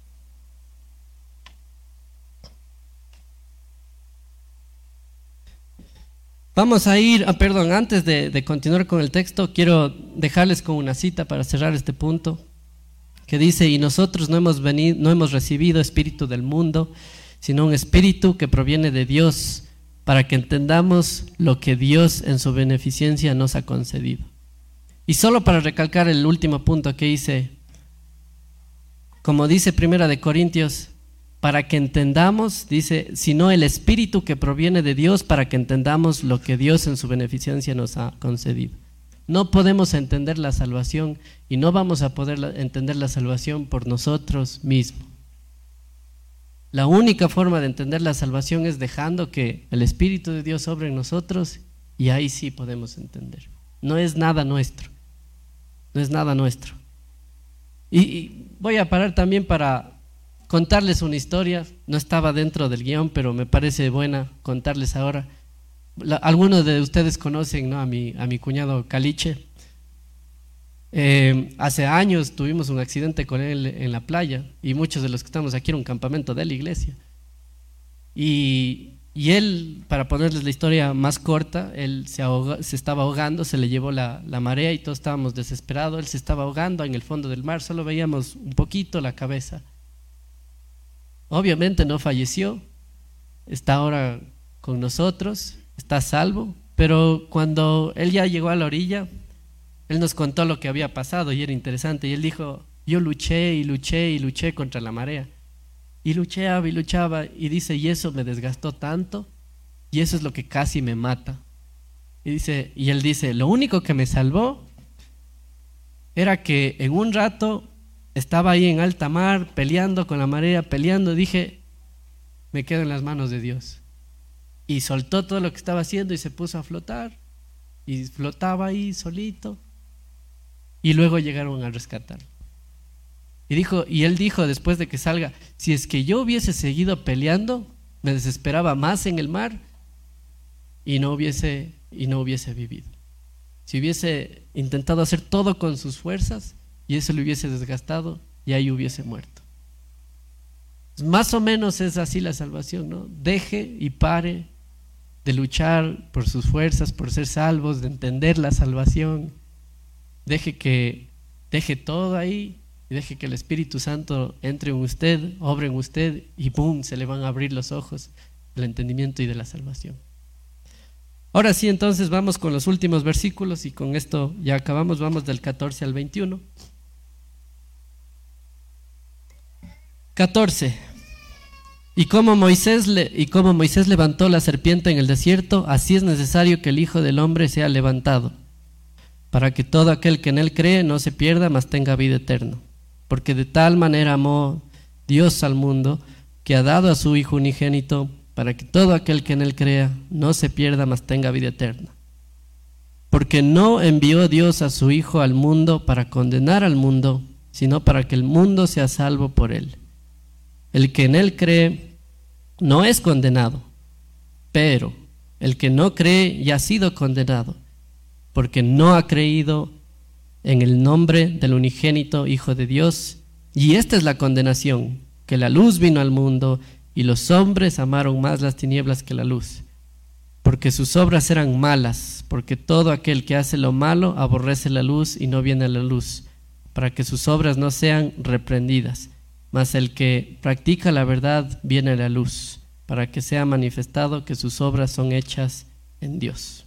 Vamos a ir, antes de continuar con el texto, quiero dejarles con una cita para cerrar este punto, que dice: y nosotros no hemos recibido espíritu del mundo, sino un espíritu que proviene de Dios, para que entendamos lo que Dios en su beneficencia nos ha concedido. Y solo para recalcar el último punto que hice, como dice Primera de Corintios, para que entendamos, dice, sino el Espíritu que proviene de Dios para que entendamos lo que Dios en su beneficencia nos ha concedido. No podemos entender la salvación y no vamos a poder entender la salvación por nosotros mismos. La única forma de entender la salvación es dejando que el Espíritu de Dios obre en nosotros, y ahí sí podemos entender. No es nada nuestro, no es nada nuestro. Y voy a parar también para contarles una historia. No estaba dentro del guión, pero me parece buena contarles ahora. Algunos de ustedes conocen, ¿no?, a mi cuñado Caliche. Hace años tuvimos un accidente con él en la playa, y muchos de los que estamos aquí era un campamento de la iglesia. Y él, para ponerles la historia más corta, él se estaba ahogando, se le llevó la marea y todos estábamos desesperados. Él se estaba ahogando en el fondo del mar, solo veíamos un poquito la cabeza. Obviamente no falleció, está ahora con nosotros, está a salvo, pero cuando él ya llegó a la orilla, él nos contó lo que había pasado y era interesante. Y él dijo: yo luché y luché y luché contra la marea. Y luchaba, y dice, y eso me desgastó tanto, y eso es lo que casi me mata. Y él dice, lo único que me salvó era que en un rato estaba ahí en alta mar, peleando con la marea, dije, me quedo en las manos de Dios. Y soltó todo lo que estaba haciendo y se puso a flotar, y flotaba ahí solito, y luego llegaron a rescatarlo. Y él dijo después de que salga, si es que yo hubiese seguido peleando, me desesperaba más en el mar y no hubiese vivido. Si hubiese intentado hacer todo con sus fuerzas y eso le hubiese desgastado, y ahí hubiese muerto. Más o menos es así la salvación, ¿no? Deje y pare de luchar por sus fuerzas, por ser salvos, de entender la salvación. Deje todo ahí y deje que el Espíritu Santo entre en usted, obre en usted, y ¡boom!, se le van a abrir los ojos del entendimiento y de la salvación. Ahora sí, entonces vamos con los últimos versículos, y con esto ya acabamos. Vamos del 14 al 21. 14. Y como Moisés levantó la serpiente en el desierto, así es necesario que el Hijo del Hombre sea levantado, para que todo aquel que en él cree no se pierda, mas tenga vida eterna. Porque de tal manera amó Dios al mundo, que ha dado a su Hijo unigénito, para que todo aquel que en él crea no se pierda, mas tenga vida eterna. Porque no envió Dios a su Hijo al mundo para condenar al mundo, sino para que el mundo sea salvo por él. El que en él cree no es condenado, pero el que no cree ya ha sido condenado, porque no ha creído en el nombre del unigénito Hijo de Dios. Y esta es la condenación, que la luz vino al mundo, y los hombres amaron más las tinieblas que la luz, porque sus obras eran malas. Porque todo aquel que hace lo malo aborrece la luz y no viene a la luz, para que sus obras no sean reprendidas. Mas el que practica la verdad viene a la luz, para que sea manifestado que sus obras son hechas en Dios.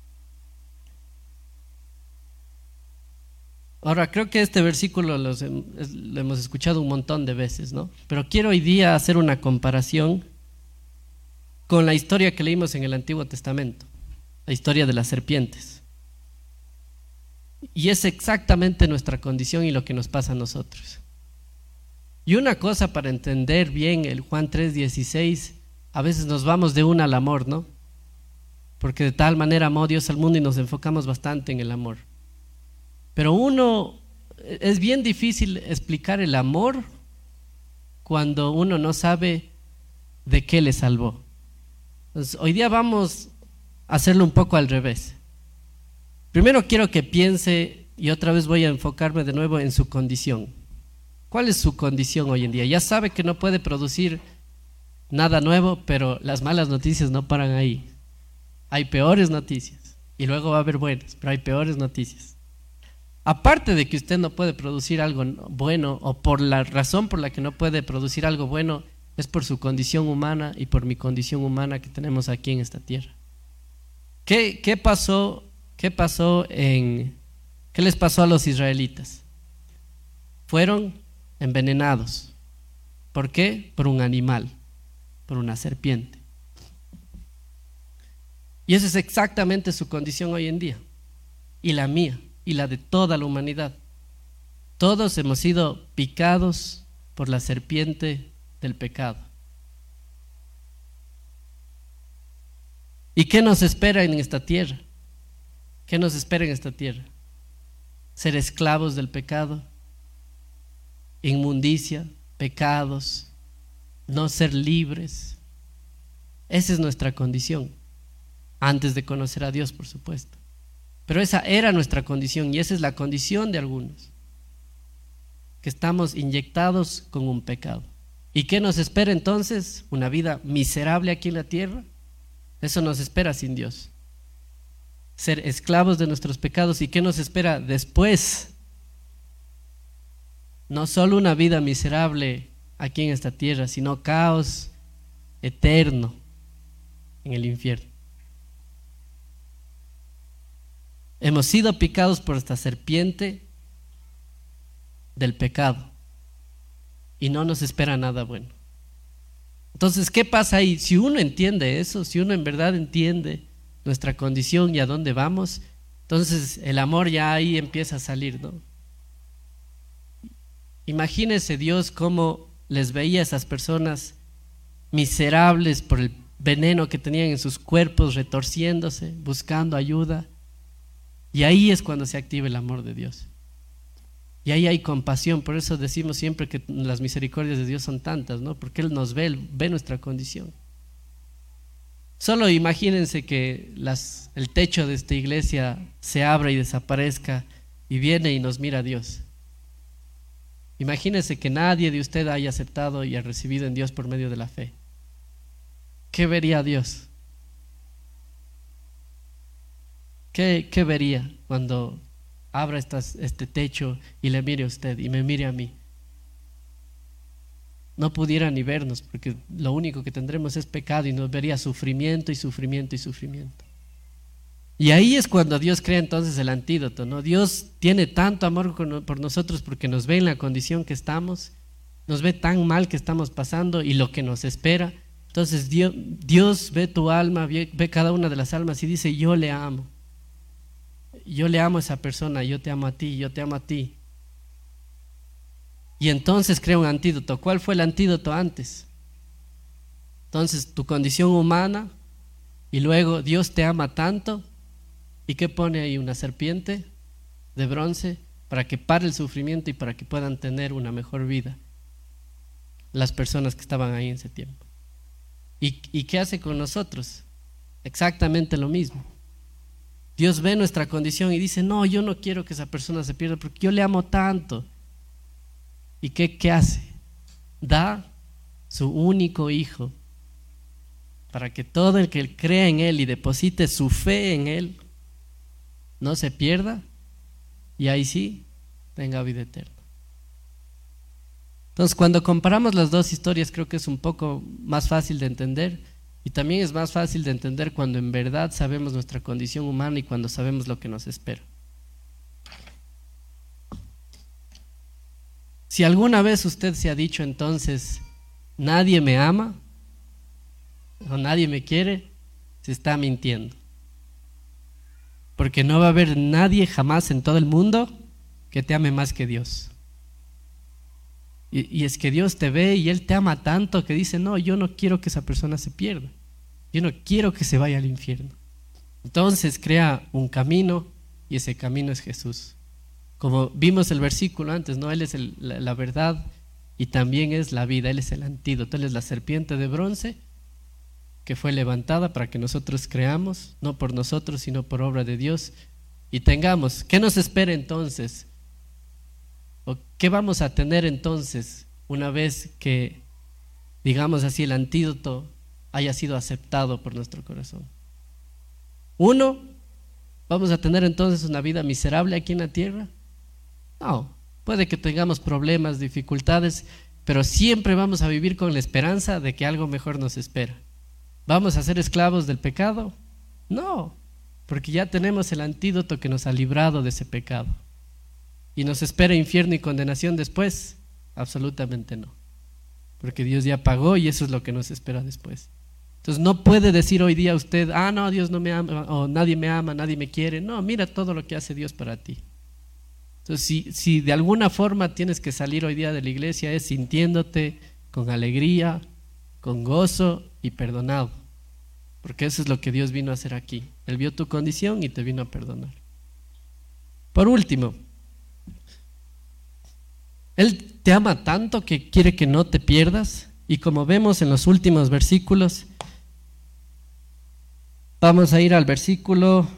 Ahora, creo que este versículo lo hemos escuchado un montón de veces, ¿no? Pero quiero hoy día hacer una comparación con la historia que leímos en el Antiguo Testamento, la historia de las serpientes. Y es exactamente nuestra condición y lo que nos pasa a nosotros. Y una cosa para entender bien el Juan 3:16, a veces nos vamos de una al amor, ¿no? Porque de tal manera amó Dios al mundo y nos enfocamos bastante en el amor. Pero es bien difícil explicar el amor cuando uno no sabe de qué le salvó. Entonces, hoy día vamos a hacerlo un poco al revés. Primero quiero que piense, y otra vez voy a enfocarme de nuevo en su condición. ¿Cuál es su condición hoy en día? Ya sabe que no puede producir nada nuevo, pero las malas noticias no paran ahí. Hay peores noticias, y luego va a haber buenas, pero hay peores noticias. Aparte de que usted no puede producir algo bueno, o por la razón por la que no puede producir algo bueno, es por su condición humana y por mi condición humana que tenemos aquí en esta tierra. ¿Qué les pasó a los israelitas? Fueron envenenados ¿Por qué? Por un animal, por una serpiente. Y esa es exactamente su condición hoy en día, y la mía, y la de toda la humanidad. Todos hemos sido picados por la serpiente del pecado. ¿Y qué nos espera en esta tierra? ¿Qué nos espera en esta tierra? Ser esclavos del pecado, inmundicia, pecados, no ser libres. Esa es nuestra condición, antes de conocer a Dios, por supuesto. Pero esa era nuestra condición y esa es la condición de algunos, que estamos inyectados con un pecado. ¿Y qué nos espera entonces? Una vida miserable aquí en la tierra. Eso nos espera sin Dios. Ser esclavos de nuestros pecados. ¿Y qué nos espera después? No solo una vida miserable aquí en esta tierra, sino caos eterno en el infierno. Hemos sido picados por esta serpiente del pecado y no nos espera nada bueno. Entonces, ¿qué pasa ahí? Si uno entiende eso, si uno en verdad entiende nuestra condición y a dónde vamos, entonces el amor ya ahí empieza a salir, ¿no? Imagínese Dios cómo les veía a esas personas miserables por el veneno que tenían en sus cuerpos, retorciéndose, buscando ayuda. Y ahí es cuando se activa el amor de Dios. Y ahí hay compasión. Por eso decimos siempre que las misericordias de Dios son tantas, ¿no? Porque Él nos ve, Él ve nuestra condición. Solo imagínense que el techo de esta iglesia se abra y desaparezca y viene y nos mira a Dios. Imagínense que nadie de ustedes haya aceptado y ha recibido en Dios por medio de la fe. ¿Qué vería Dios? ¿Qué vería cuando abra este techo y le mire a usted y me mire a mí? No pudiera ni vernos, porque lo único que tendremos es pecado y nos vería sufrimiento y sufrimiento y sufrimiento. Y ahí es cuando Dios crea entonces el antídoto, ¿no? Dios tiene tanto amor por nosotros porque nos ve en la condición que estamos, nos ve tan mal que estamos pasando y lo que nos espera. Entonces Dios ve tu alma, ve cada una de las almas y dice: yo le amo. Yo le amo a esa persona, yo te amo a ti, yo te amo a ti. Y entonces crea un antídoto. ¿Cuál fue el antídoto antes? Entonces tu condición humana y luego Dios te ama tanto. ¿Y qué pone ahí? Una serpiente de bronce para que pare el sufrimiento y para que puedan tener una mejor vida las personas que estaban ahí en ese tiempo. ¿Y qué hace con nosotros? Exactamente lo mismo. Dios ve nuestra condición y dice: no, yo no quiero que esa persona se pierda porque yo le amo tanto. ¿Y qué hace? Da su único hijo para que todo el que crea en Él y deposite su fe en Él no se pierda y ahí sí tenga vida eterna. Entonces, cuando comparamos las dos historias, creo que es un poco más fácil de entender, y también es más fácil de entender cuando en verdad sabemos nuestra condición humana y cuando sabemos lo que nos espera. Si alguna vez usted se ha dicho entonces: nadie me ama o nadie me quiere, se está mintiendo. Porque no va a haber nadie jamás en todo el mundo que te ame más que Dios. Y es que Dios te ve y Él te ama tanto que dice: no, yo no quiero que esa persona se pierda. Yo no quiero que se vaya al infierno. Entonces crea un camino y ese camino es Jesús. Como vimos el versículo antes, ¿no? Él es la verdad y también es la vida. Él es el antídoto. Él es la serpiente de bronce que fue levantada para que nosotros creamos, no por nosotros, sino por obra de Dios, y tengamos. ¿Qué nos espera entonces? ¿O qué vamos a tener entonces una vez que, digamos así, el antídoto haya sido aceptado por nuestro corazón? Uno, ¿vamos a tener entonces una vida miserable aquí en la tierra? No, puede que tengamos problemas, dificultades, pero siempre vamos a vivir con la esperanza de que algo mejor nos espera. ¿Vamos a ser esclavos del pecado? No, porque ya tenemos el antídoto que nos ha librado de ese pecado. ¿Y nos espera infierno y condenación después? Absolutamente no. porque Dios ya pagó y eso es lo que nos espera después. Entonces no puede decir hoy día usted, no, Dios no me ama, o nadie me ama, nadie me quiere. No, mira todo lo que hace Dios para ti. Entonces si de alguna forma tienes que salir hoy día de la iglesia, es sintiéndote con alegría, con gozo y perdonado, porque eso es lo que Dios vino a hacer aquí. Él vio tu condición y te vino a perdonar. Por último, Él te ama tanto que quiere que no te pierdas, y como vemos en los últimos versículos, vamos a ir al versículo,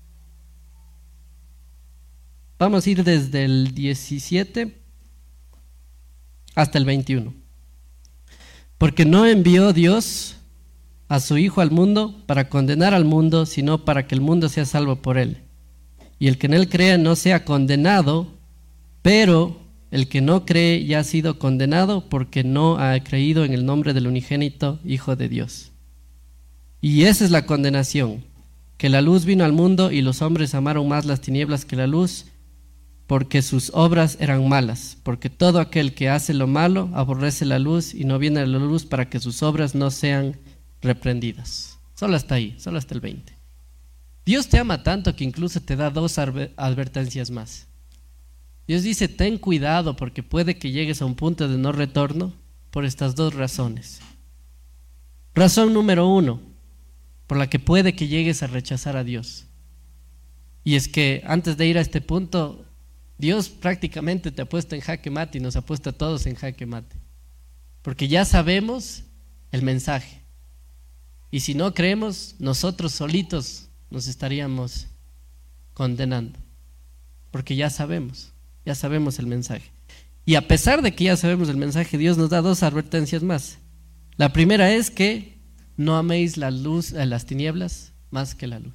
vamos a ir desde el 17 hasta el 21. Porque no envió Dios a su Hijo al mundo para condenar al mundo, sino para que el mundo sea salvo por él. Y el que en él crea no sea condenado, pero el que no cree ya ha sido condenado porque no ha creído en el nombre del unigénito Hijo de Dios. Y esa es la condenación, que la luz vino al mundo y los hombres amaron más las tinieblas que la luz, porque sus obras eran malas. Porque todo aquel que hace lo malo aborrece la luz y no viene a la luz para que sus obras no sean reprendidas. Solo hasta ahí, solo hasta el 20. Dios te ama tanto que incluso te da 2 advertencias más. Dios dice, ten cuidado porque puede que llegues a un punto de no retorno por estas 2 razones. Razón número 1, por la que puede que llegues a rechazar a Dios. Y es que antes de ir a este punto, Dios prácticamente te ha puesto en jaque mate y nos ha puesto a todos en jaque mate. Porque ya sabemos el mensaje. Y si no creemos, nosotros solitos nos estaríamos condenando. Porque ya sabemos el mensaje. Y a pesar de que ya sabemos el mensaje, Dios nos da 2 advertencias más. La primera es que no améis la luz, las tinieblas más que la luz.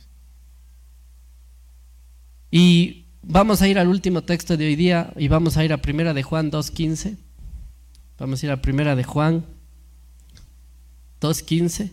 Y vamos a ir al último texto de hoy día y vamos a ir a 1 de Juan 2:15. Vamos a ir a 1 de Juan 2:15.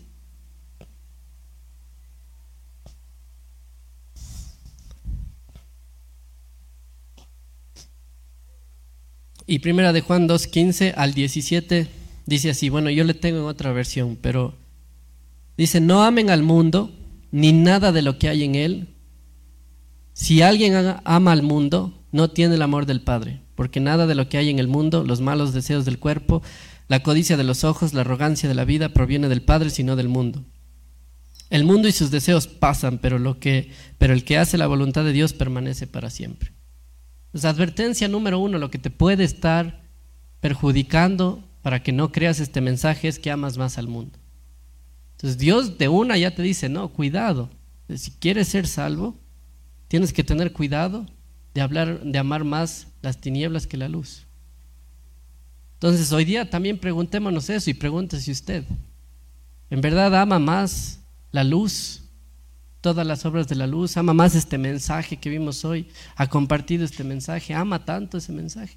Y 1 de Juan 2:15 al 17 dice así, bueno, yo le tengo en otra versión, pero dice, no amen al mundo ni nada de lo que hay en él. Si alguien ama al mundo, no tiene el amor del Padre, porque nada de lo que hay en el mundo, los malos deseos del cuerpo, la codicia de los ojos, la arrogancia de la vida, proviene del Padre, sino del mundo. El mundo y sus deseos pasan, pero el que hace la voluntad de Dios permanece para siempre. Pues advertencia número 1, lo que te puede estar perjudicando para que no creas este mensaje es que amas más al mundo. Entonces Dios de una ya te dice, no, cuidado, si quieres ser salvo, tienes que tener cuidado de amar más las tinieblas que la luz. Entonces hoy día también preguntémonos eso y pregúntese usted, ¿en verdad ama más la luz? Todas las obras de la luz, ama más este mensaje que vimos hoy, ha compartido este mensaje, ama tanto ese mensaje,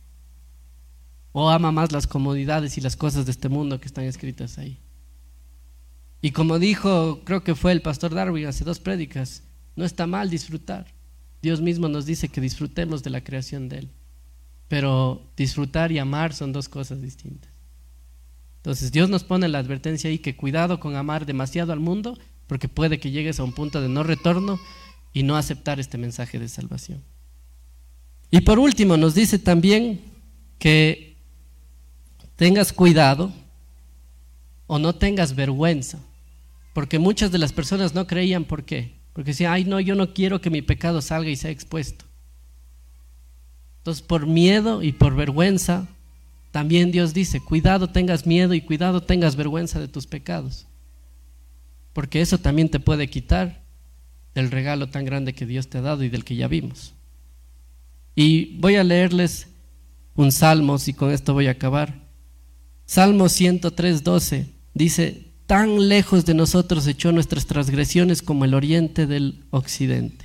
o ama más las comodidades y las cosas de este mundo que están escritas ahí. Y como dijo, creo que fue el pastor Darwin hace 2 prédicas, no está mal disfrutar. Dios mismo nos dice que disfrutemos de la creación de Él, pero disfrutar y amar son 2 cosas distintas. Entonces Dios nos pone la advertencia ahí que cuidado con amar demasiado al mundo, porque puede que llegues a un punto de no retorno y no aceptar este mensaje de salvación. Y por último nos dice también que tengas cuidado o no tengas vergüenza, porque muchas de las personas no creían. ¿Por qué? Porque decían, ay no, yo no quiero que mi pecado salga y sea expuesto. Entonces por miedo y por vergüenza, también Dios dice, cuidado tengas miedo y cuidado tengas vergüenza de tus pecados, porque eso también te puede quitar del regalo tan grande que Dios te ha dado y del que ya vimos. Y voy a leerles un salmo, y con esto voy a acabar. Salmo 103:12 dice, tan lejos de nosotros echó nuestras transgresiones como el oriente del occidente.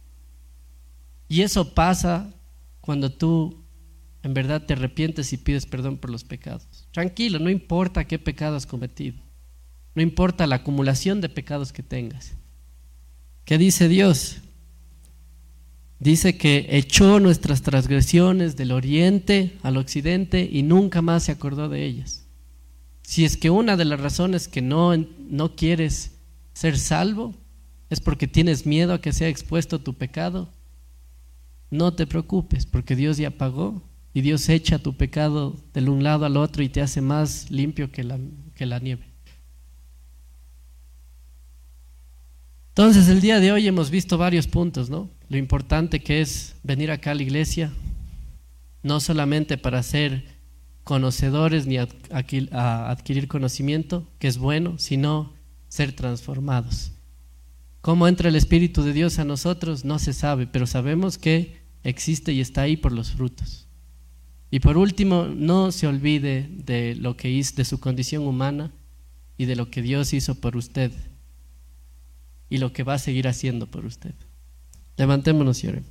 Y eso pasa cuando tú en verdad te arrepientes y pides perdón por los pecados. Tranquilo, no importa qué pecado has cometido, no importa la acumulación de pecados que tengas. ¿Qué dice Dios? Dice que echó nuestras transgresiones del oriente al occidente y nunca más se acordó de ellas. Si es que una de las razones que no quieres ser salvo es porque tienes miedo a que sea expuesto tu pecado, no te preocupes, porque Dios ya pagó y Dios echa tu pecado del un lado al otro y te hace más limpio que la nieve. Entonces el día de hoy hemos visto varios puntos, ¿no? Lo importante que es venir acá a la iglesia, no solamente para ser conocedores ni a adquirir conocimiento, que es bueno, sino ser transformados. ¿Cómo entra el Espíritu de Dios a nosotros? No se sabe, pero sabemos que existe y está ahí por los frutos. Y por último, no se olvide de lo que hizo, de su condición humana y de lo que Dios hizo por usted y lo que va a seguir haciendo por usted. Levantémonos y oremos.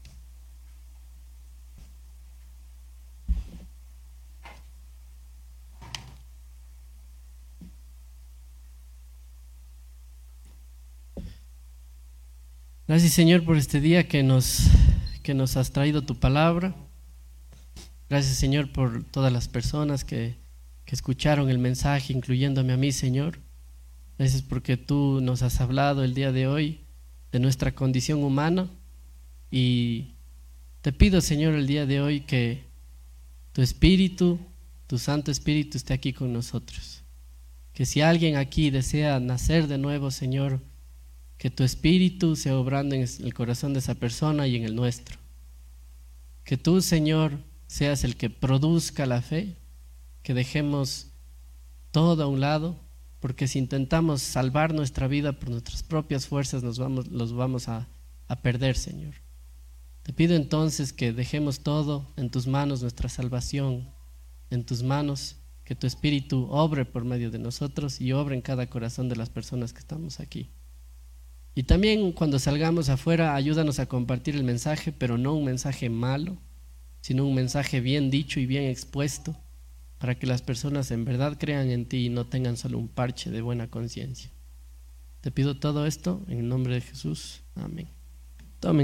Gracias, Señor, por este día que nos has traído tu palabra. Gracias, Señor, por todas las personas que escucharon el mensaje, incluyéndome a mí, Señor. Gracias porque tú nos has hablado el día de hoy de nuestra condición humana, y te pido, Señor, el día de hoy que tu Espíritu, tu Santo Espíritu, esté aquí con nosotros. Que si alguien aquí desea nacer de nuevo, Señor, que tu Espíritu sea obrando en el corazón de esa persona y en el nuestro. Que tú, Señor, seas el que produzca la fe, que dejemos todo a un lado, porque si intentamos salvar nuestra vida por nuestras propias fuerzas, los vamos a perder, Señor. Te pido entonces que dejemos todo en tus manos, nuestra salvación en tus manos, que tu Espíritu obre por medio de nosotros y obre en cada corazón de las personas que estamos aquí. Y también cuando salgamos afuera, ayúdanos a compartir el mensaje, pero no un mensaje malo, sino un mensaje bien dicho y bien expuesto, para que las personas en verdad crean en ti y no tengan solo un parche de buena conciencia. Te pido todo esto en el nombre de Jesús. Amén.